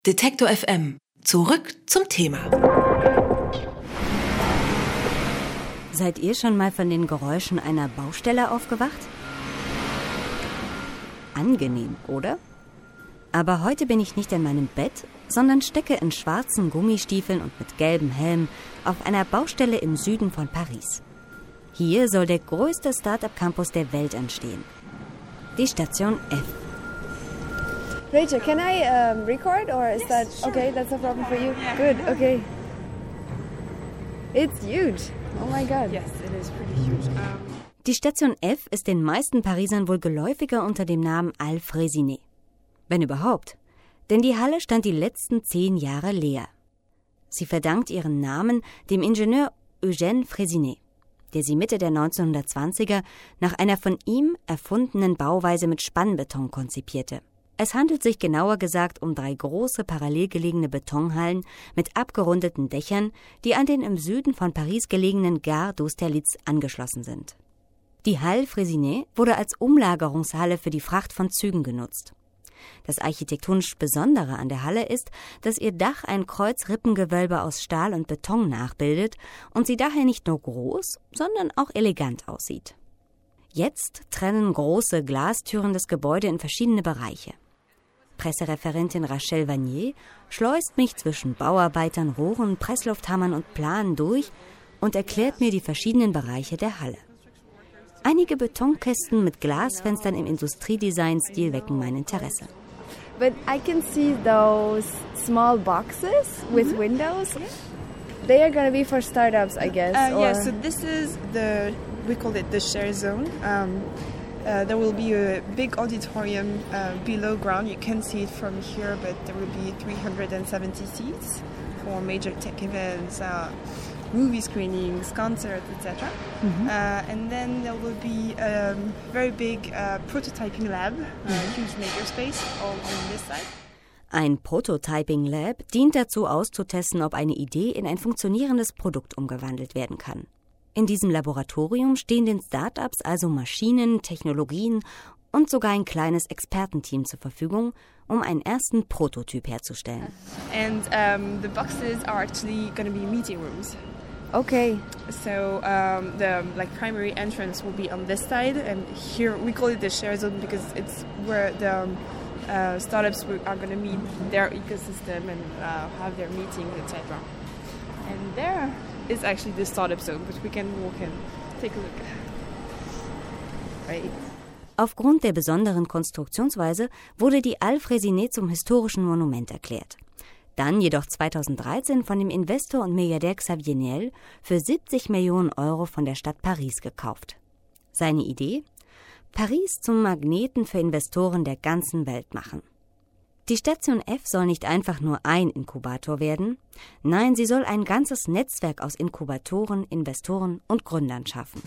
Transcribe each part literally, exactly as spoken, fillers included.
Detektor F M. Zurück zum Thema. Seid ihr schon mal von den Geräuschen einer Baustelle aufgewacht? Angenehm, oder? Aber heute bin ich nicht in meinem Bett, sondern stecke in schwarzen Gummistiefeln und mit gelbem Helm auf einer Baustelle im Süden von Paris. Hier soll der größte Start-up-Campus der Welt entstehen. Die Station F. Rachel, can I um, record or is yes, that sure. okay? That's no problem for you. Yeah. Good. Okay. It's huge. Oh my God. Yes, it is pretty huge. Um, Die Station F ist den meisten Parisern wohl geläufiger unter dem Namen Halles Freycinet. Wenn überhaupt. Denn die Halle stand die letzten zehn Jahre leer. Sie verdankt ihren Namen dem Ingenieur Eugène Freycinet, der sie Mitte der neunzehnhundertzwanziger nach einer von ihm erfundenen Bauweise mit Spannbeton konzipierte. Es handelt sich genauer gesagt um drei große parallel gelegene Betonhallen mit abgerundeten Dächern, die an den im Süden von Paris gelegenen Gare d'Austerlitz angeschlossen sind. Die Halles Freycinet wurde als Umlagerungshalle für die Fracht von Zügen genutzt. Das architektonisch Besondere an der Halle ist, dass ihr Dach ein Kreuzrippengewölbe aus Stahl und Beton nachbildet und sie daher nicht nur groß, sondern auch elegant aussieht. Jetzt trennen große Glastüren das Gebäude in verschiedene Bereiche. Pressereferentin Rachel Vanier schleust mich zwischen Bauarbeitern, Rohren, Presslufthammern und Planen durch und erklärt mir die verschiedenen Bereiche der Halle. Einige Betonkästen mit Glasfenstern im Industriedesign-Stil wecken mein Interesse. But I can see those small boxes with mm-hmm. windows. They are going to be for startups, I guess. uh, or... yeah, so this is the, we call it the share zone. Um, uh, there will be a big auditorium uh, below ground. You can see it from here, but there will be three hundred seventy seats for major tech events, uh, movie screenings, concerts, et cetera. Mm-hmm. Uh, and then there will be a very big uh, prototyping lab, a huge makerspace all on this side. Ein Prototyping Lab dient dazu, auszutesten, ob eine Idee in ein funktionierendes Produkt umgewandelt werden kann. In diesem Laboratorium stehen den Start-ups also Maschinen, Technologien und sogar ein kleines Expertenteam zur Verfügung, um einen ersten Prototyp herzustellen. And um, the boxes are actually going to be meeting rooms. Okay. So um, the like primary entrance will be on this side, and here we call it the share zone because it's where the um, uh, startups are going to meet their ecosystem and uh, have their meetings, et cetera. And there is actually the startup zone, which we can walk in, take a look. Right. Aufgrund der besonderen Konstruktionsweise wurde die Halles Freycinet zum historischen Monument erklärt. Dann jedoch zweitausenddreizehn von dem Investor und Milliardär Xavier Niel für siebzig Millionen Euro von der Stadt Paris gekauft. Seine Idee? Paris zum Magneten für Investoren der ganzen Welt machen. Die Station F soll nicht einfach nur ein Inkubator werden, nein, sie soll ein ganzes Netzwerk aus Inkubatoren, Investoren und Gründern schaffen.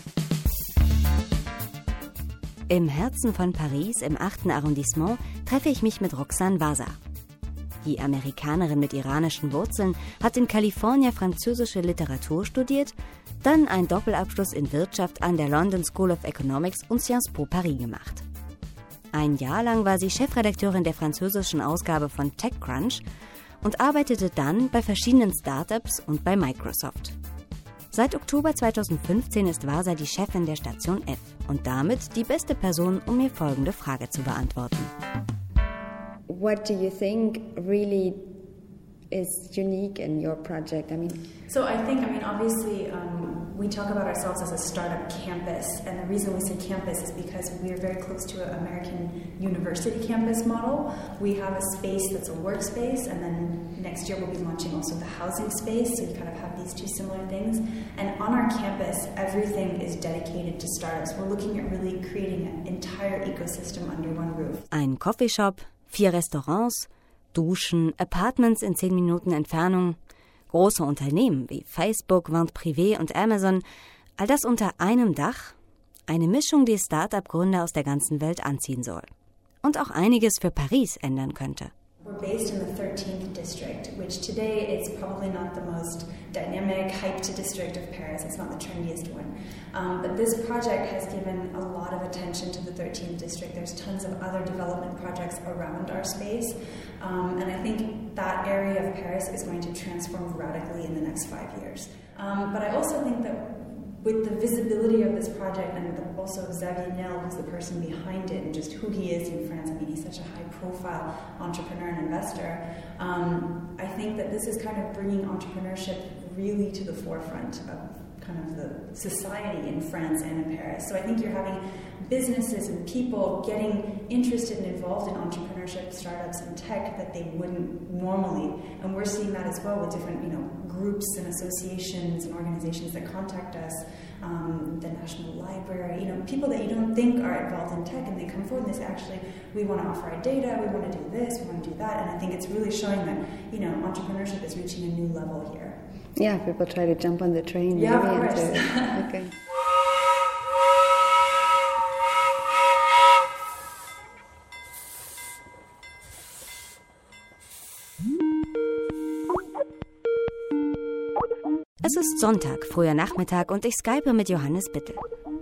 Im Herzen von Paris, im achten Arrondissement, treffe ich mich mit Roxane Wasa. Die Amerikanerin mit iranischen Wurzeln hat in Kalifornien französische Literatur studiert, dann einen Doppelabschluss in Wirtschaft an der London School of Economics und Sciences Po Paris gemacht. Ein Jahr lang war sie Chefredakteurin der französischen Ausgabe von TechCrunch und arbeitete dann bei verschiedenen Startups und bei Microsoft. Seit Oktober zweitausendfünfzehn ist Wasa die Chefin der Station F und damit die beste Person, um mir folgende Frage zu beantworten. What do you think really is unique in your project? I mean, so I think, I mean, obviously, um, we talk about ourselves as a startup campus, and the reason we say campus is because we are very close to an American university campus model. We have a space that's a workspace, and then next year we'll be launching also the housing space, so you kind of have these two similar things. And on our campus, everything is dedicated to startups. We're looking at really creating an entire ecosystem under one roof. Ein Coffeeshop, vier Restaurants, Duschen, Apartments in zehn Minuten Entfernung, große Unternehmen wie Facebook, Vente Privée und Amazon, all das unter einem Dach, eine Mischung, die Start-up-Gründer aus der ganzen Welt anziehen soll und auch einiges für Paris ändern könnte. We're we're based in the thirteenth district, which today it's probably not the most dynamic, hyped district of Paris. It's not the trendiest one. Um, but this project has given a lot of attention to the thirteenth district. There's tons of other development projects around our space. Um, and I think that area of Paris is going to transform radically in the next five years. Um, but I also think that with the visibility of this project, and the, also Xavier Niel, who's the person behind it, and just who he is in France, I mean, he's such a high-profile entrepreneur and investor, um, I think that this is kind of bringing entrepreneurship really to the forefront of kind of the society in France and in Paris. So I think you're having businesses and people getting interested and involved in entrepreneurship, startups, and tech that they wouldn't normally. And we're seeing that as well with different, you know, groups and associations and organizations that contact us, um, the National Library, you know, people that you don't think are involved in tech, and they come forward and they say, actually, we want to offer our data, we want to do this, we want to do that. And I think it's really showing that, you know, entrepreneurship is reaching a new level here. Yeah, people try to jump on the train. Yeah, maybe, of course. And to, okay. Es ist Sonntag, früher Nachmittag, und ich skype mit Johannes Bittel.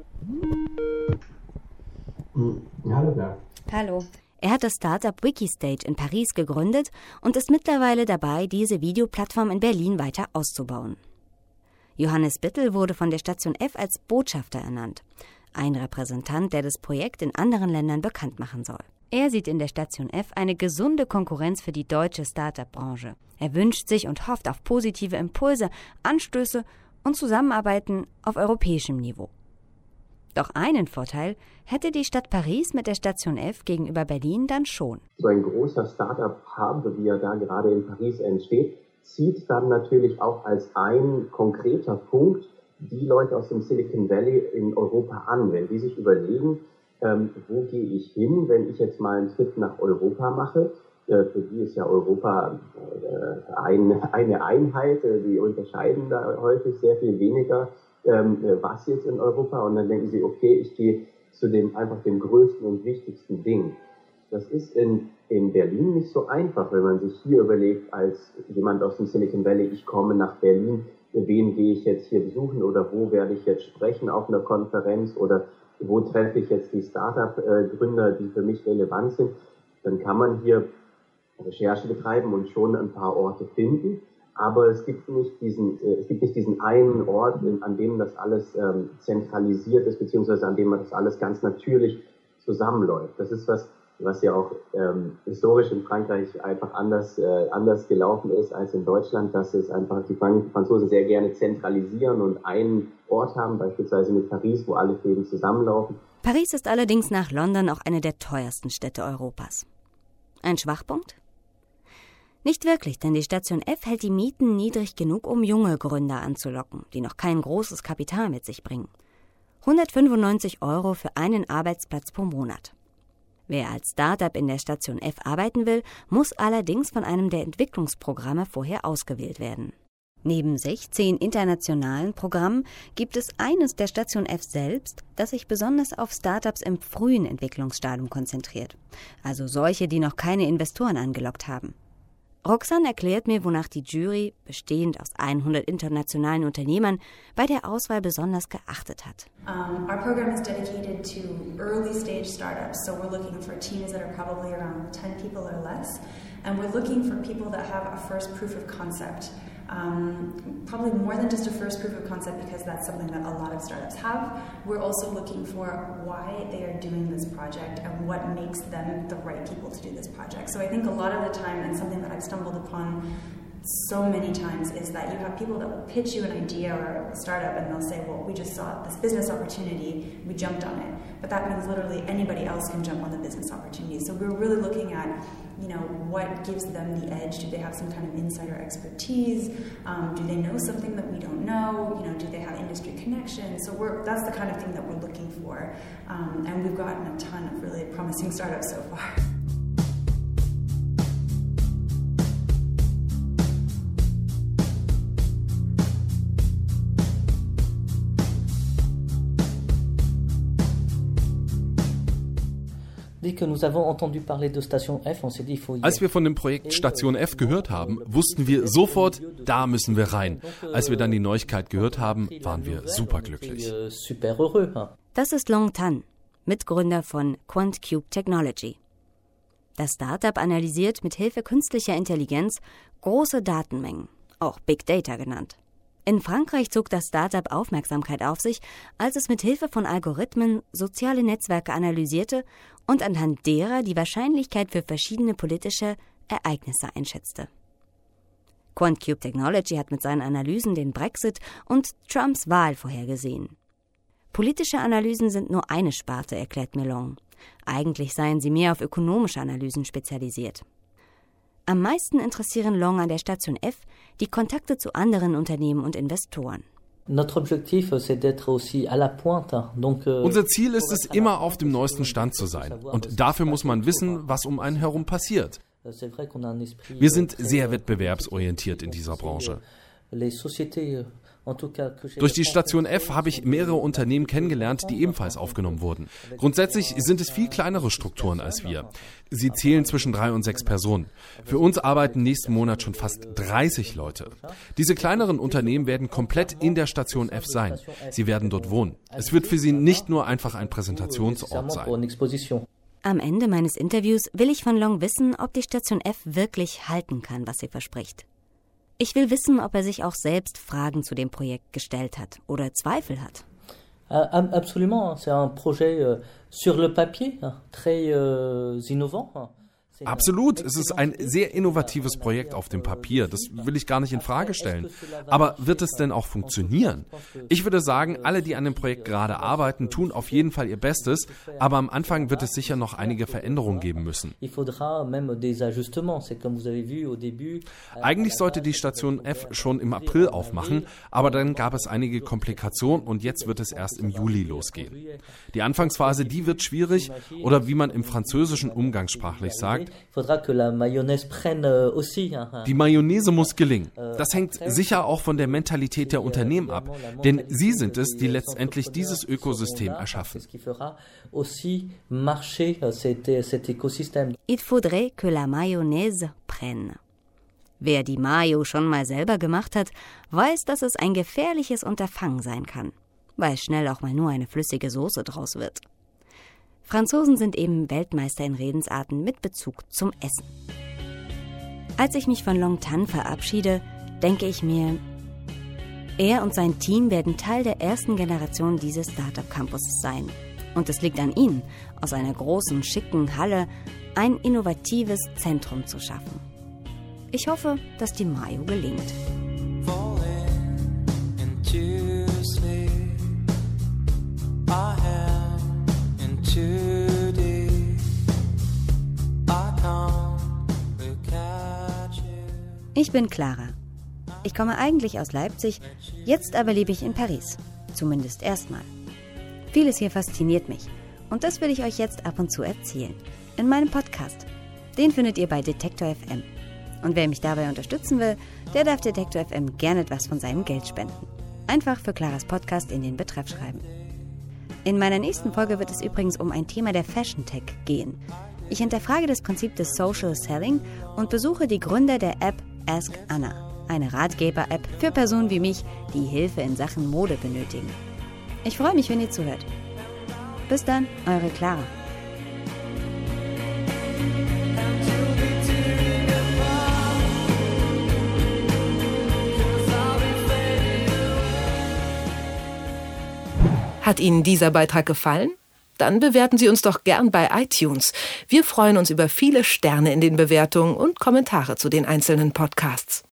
Hallo da. Hallo. Er hat das Startup Wikistage in Paris gegründet und ist mittlerweile dabei, diese Videoplattform in Berlin weiter auszubauen. Johannes Bittel wurde von der Station F als Botschafter ernannt, ein Repräsentant, der das Projekt in anderen Ländern bekannt machen soll. Er sieht in der Station F eine gesunde Konkurrenz für die deutsche Start-up-Branche. Er wünscht sich und hofft auf positive Impulse, Anstöße und Zusammenarbeiten auf europäischem Niveau. Doch einen Vorteil hätte die Stadt Paris mit der Station F gegenüber Berlin dann schon. So ein großer Start-up-Hub, wie er da gerade in Paris entsteht, zieht dann natürlich auch als ein konkreter Punkt die Leute aus dem Silicon Valley in Europa an. Wenn die sich überlegen, ähm, wo gehe ich hin, wenn ich jetzt mal einen Trip nach Europa mache, äh, für die ist ja Europa äh, ein, eine Einheit, äh, die unterscheiden da häufig sehr viel weniger, ähm, was jetzt in Europa, und dann denken sie, okay, ich gehe zu dem einfach dem größten und wichtigsten Ding. Das ist in, in Berlin nicht so einfach, wenn man sich hier überlegt, als jemand aus dem Silicon Valley, ich komme nach Berlin, wen gehe ich jetzt hier besuchen oder wo werde ich jetzt sprechen auf einer Konferenz oder wo treffe ich jetzt die Startup-Gründer, die für mich relevant sind. Dann kann man hier Recherche betreiben und schon ein paar Orte finden, aber es gibt nicht diesen, es gibt nicht diesen einen Ort, an dem das alles ähm, zentralisiert ist, beziehungsweise an dem das alles ganz natürlich zusammenläuft. Das ist was, was ja auch ähm, historisch in Frankreich einfach anders, äh, anders gelaufen ist als in Deutschland, dass es einfach die Franzosen sehr gerne zentralisieren und einen Ort haben, beispielsweise mit Paris, wo alle Fäden zusammenlaufen. Paris ist allerdings nach London auch eine der teuersten Städte Europas. Ein Schwachpunkt? Nicht wirklich, denn die Station F hält die Mieten niedrig genug, um junge Gründer anzulocken, die noch kein großes Kapital mit sich bringen. hundertfünfundneunzig Euro für einen Arbeitsplatz pro Monat. Wer als Startup in der Station F arbeiten will, muss allerdings von einem der Entwicklungsprogramme vorher ausgewählt werden. Neben sechzehn internationalen Programmen gibt es eines der Station F selbst, das sich besonders auf Startups im frühen Entwicklungsstadium konzentriert, also solche, die noch keine Investoren angelockt haben. Roxanne erklärt mir, wonach die Jury, bestehend aus hundert internationalen Unternehmern, bei der Auswahl besonders geachtet hat. Um, our program is dedicated to early stage startups, so we're looking for teams that are probably around ten people or less, and we're looking for people that have a first proof of concept. Um, probably more than just a first proof of concept, because that's something that a lot of startups have. We're also looking for why they are doing this project and what makes them the right people to do this project. So I think a lot of the time, and something that I've stumbled upon so many times, is that you have people that will pitch you an idea or a startup and they'll say, well, we just saw this business opportunity, we jumped on it. But that means literally anybody else can jump on the business opportunity. So we're really looking at, you know, what gives them the edge. Do they have some kind of insider expertise? Um, do they know something that we don't know? You know, do they have industry connections? So we're, that's the kind of thing that we're looking for. Um, and we've gotten a ton of really promising startups so far. Wie Als wir von dem Projekt Station F gehört haben, wussten wir sofort, da müssen wir rein. Als wir dann die Neuigkeit gehört haben, waren wir superglücklich. Das ist Long Tan, Mitgründer von QuantCube Technology. Das Startup analysiert mit Hilfe künstlicher Intelligenz große Datenmengen, auch Big Data genannt. In Frankreich zog das Startup Aufmerksamkeit auf sich, als es mit Hilfe von Algorithmen soziale Netzwerke analysierte und anhand derer die Wahrscheinlichkeit für verschiedene politische Ereignisse einschätzte. QuantCube Technology hat mit seinen Analysen den Brexit und Trumps Wahl vorhergesehen. Politische Analysen sind nur eine Sparte, erklärt Melon. Eigentlich seien sie mehr auf ökonomische Analysen spezialisiert. Am meisten interessieren Long an der Station F die Kontakte zu anderen Unternehmen und Investoren. Unser Ziel ist es, immer auf dem neuesten Stand zu sein. Und dafür muss man wissen, was um einen herum passiert. Wir sind sehr wettbewerbsorientiert in dieser Branche. Durch die Station F habe ich mehrere Unternehmen kennengelernt, die ebenfalls aufgenommen wurden. Grundsätzlich sind es viel kleinere Strukturen als wir. Sie zählen zwischen drei und sechs Personen. Für uns arbeiten nächsten Monat schon fast dreißig Leute. Diese kleineren Unternehmen werden komplett in der Station F sein. Sie werden dort wohnen. Es wird für sie nicht nur einfach ein Präsentationsort sein. Am Ende meines Interviews will ich von Long wissen, ob die Station F wirklich halten kann, was sie verspricht. Ich will wissen, ob er sich auch selbst Fragen zu dem Projekt gestellt hat oder Zweifel hat. Absolument, c'est un projet sur le papier très innovant. Absolut, es ist ein sehr innovatives Projekt auf dem Papier, das will ich gar nicht in Frage stellen. Aber wird es denn auch funktionieren? Ich würde sagen, alle, die an dem Projekt gerade arbeiten, tun auf jeden Fall ihr Bestes, aber am Anfang wird es sicher noch einige Veränderungen geben müssen. Eigentlich sollte die Station F schon im April aufmachen, aber dann gab es einige Komplikationen und jetzt wird es erst im Juli losgehen. Die Anfangsphase, die wird schwierig oder wie man im Französischen umgangssprachlich sagt, die Mayonnaise muss gelingen. Das hängt sicher auch von der Mentalität der Unternehmen ab, denn sie sind es, die letztendlich dieses Ökosystem erschaffen. Il faudrait que la mayonnaise prenne. Wer die Mayo schon mal selber gemacht hat, weiß, dass es ein gefährliches Unterfangen sein kann, weil schnell auch mal nur eine flüssige Soße draus wird. Franzosen sind eben Weltmeister in Redensarten mit Bezug zum Essen. Als ich mich von Long Tan verabschiede, denke ich mir, er und sein Team werden Teil der ersten Generation dieses Startup-Campuses sein. Und es liegt an ihnen, aus einer großen, schicken Halle ein innovatives Zentrum zu schaffen. Ich hoffe, dass die Mayo gelingt. Ich bin Clara. Ich komme eigentlich aus Leipzig, jetzt aber lebe ich in Paris. Zumindest erstmal. Vieles hier fasziniert mich. Und das will ich euch jetzt ab und zu erzählen. In meinem Podcast. Den findet ihr bei Detektor F M. Und wer mich dabei unterstützen will, der darf Detektor F M gerne etwas von seinem Geld spenden. Einfach für Claras Podcast in den Betreff schreiben. In meiner nächsten Folge wird es übrigens um ein Thema der Fashion Tech gehen. Ich hinterfrage das Prinzip des Social Selling und besuche die Gründer der App Ask Anna, eine Ratgeber-App für Personen wie mich, die Hilfe in Sachen Mode benötigen. Ich freue mich, wenn ihr zuhört. Bis dann, eure Clara. Hat Ihnen dieser Beitrag gefallen? Dann bewerten Sie uns doch gern bei iTunes. Wir freuen uns über viele Sterne in den Bewertungen und Kommentare zu den einzelnen Podcasts.